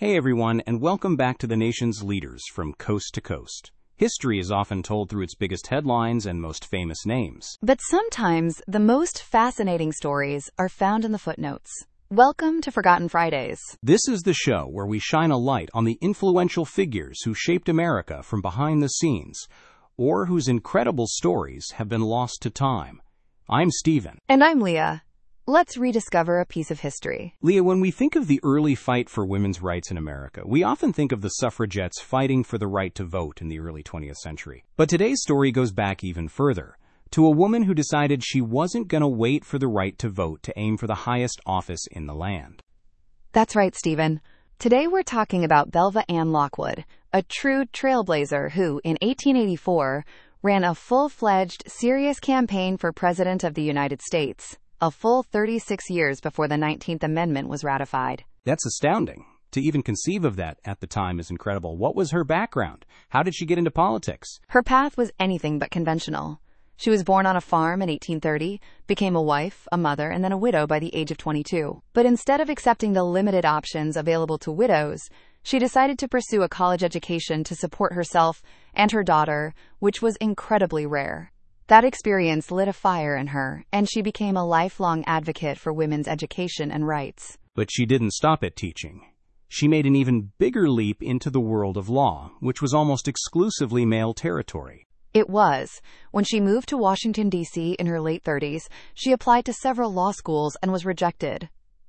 Hey everyone, and welcome back to the nation's leaders from coast to coast. History is often told through its biggest headlines and most famous names. But sometimes the most fascinating stories are found in the footnotes. Welcome to Forgotten Fridays. This is the show where we shine a light on the influential figures who shaped America from behind the scenes, or whose incredible stories have been lost to time. I'm Stephen. And I'm Leah. Let's rediscover a piece of history. Leah, when we think of the early fight for women's rights in America, we often think of the suffragettes fighting for the right to vote in the early 20th century. But today's story goes back even further, to a woman who decided she wasn't going to wait for the right to vote to aim for the highest office in the land. That's right, Stephen. Today we're talking about Belva Ann Lockwood, a true trailblazer who, in 1884, ran a full-fledged, serious campaign for President of the United States, a full 36 years before the 19th Amendment was ratified. That's astounding. To even conceive of that at the time is incredible. What was her background? How did she get into politics? Her path was anything but conventional. She was born on a farm in 1830, became a wife, a mother, and then a widow by the age of 22. But instead of accepting the limited options available to widows, she decided to pursue a college education to support herself and her daughter, which was incredibly rare. That experience lit a fire in her, and she became a lifelong advocate for women's education and rights. But she didn't stop at teaching. She made an even bigger leap into the world of law, which was almost exclusively male territory. It was. When she moved to Washington, D.C. in her late 30s, she applied to several law schools and was rejected.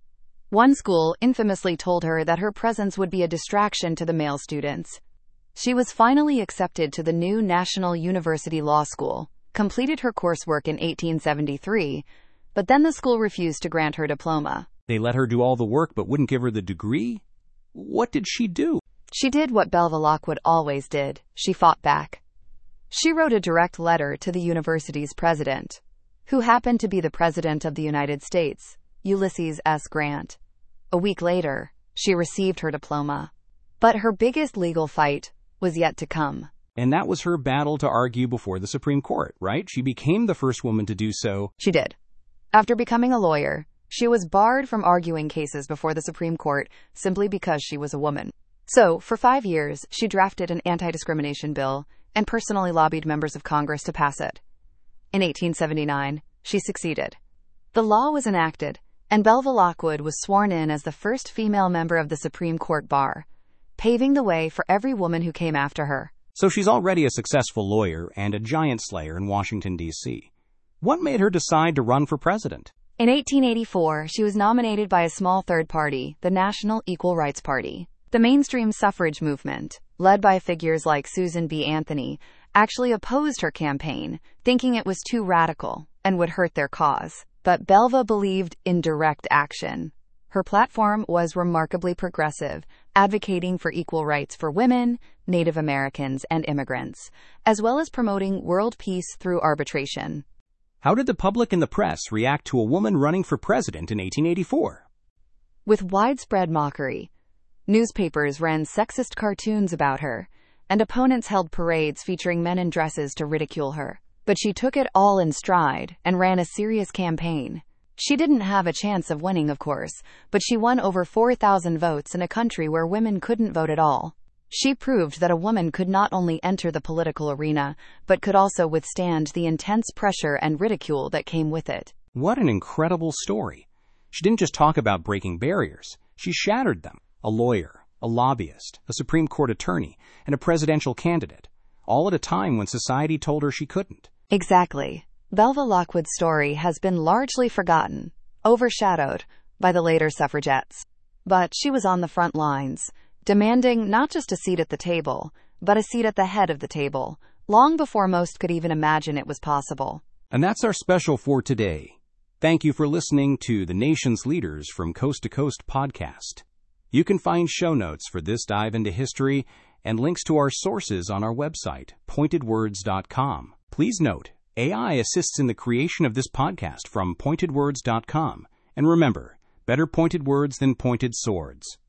One school infamously told her that her presence would be a distraction to the male students. She was finally accepted to the new National University Law School, completed her coursework in 1873, but then the school refused to grant her diploma. They let her do all the work but wouldn't give her the degree? What did she do? She did what Belva Lockwood always did. She fought back. She wrote a direct letter to the university's president, who happened to be the President of the United States, Ulysses S. Grant. A week later, she received her diploma. But her biggest legal fight was yet to come. And that was her battle to argue before the Supreme Court, right? She became the first woman to do so. She did. After becoming a lawyer, she was barred from arguing cases before the Supreme Court simply because she was a woman. So, for 5 years, she drafted an anti-discrimination bill and personally lobbied members of Congress to pass it. In 1879, she succeeded. The law was enacted, and Belva Lockwood was sworn in as the first female member of the Supreme Court bar, paving the way for every woman who came after her. So she's already a successful lawyer and a giant slayer in Washington, D.C. What made her decide to run for president? In 1884, she was nominated by a small third party, the National Equal Rights Party. The mainstream suffrage movement, led by figures like Susan B. Anthony, actually opposed her campaign, thinking it was too radical and would hurt their cause. But Belva believed in direct action. Her platform was remarkably progressive, advocating for equal rights for women, Native Americans, and immigrants, as well as promoting world peace through arbitration. How did the public and the press react to a woman running for president in 1884? With widespread mockery, newspapers ran sexist cartoons about her, and opponents held parades featuring men in dresses to ridicule her. But she took it all in stride and ran a serious campaign. She didn't have a chance of winning, of course, but she won over 4,000 votes in a country where women couldn't vote at all. She proved that a woman could not only enter the political arena, but could also withstand the intense pressure and ridicule that came with it. What an incredible story. She didn't just talk about breaking barriers, she shattered them. A lawyer, a lobbyist, a Supreme Court attorney, and a presidential candidate, all at a time when society told her she couldn't. Exactly. Belva Lockwood's story has been largely forgotten, overshadowed by the later suffragettes. But she was on the front lines, demanding not just a seat at the table, but a seat at the head of the table, long before most could even imagine it was possible. And that's our special for today. Thank you for listening to the Nation's Leaders from Coast to Coast podcast. You can find show notes for this dive into history and links to our sources on our website, pointedwords.com. Please note, AI assists in the creation of this podcast from pointedwords.com. And remember, better pointed words than pointed swords.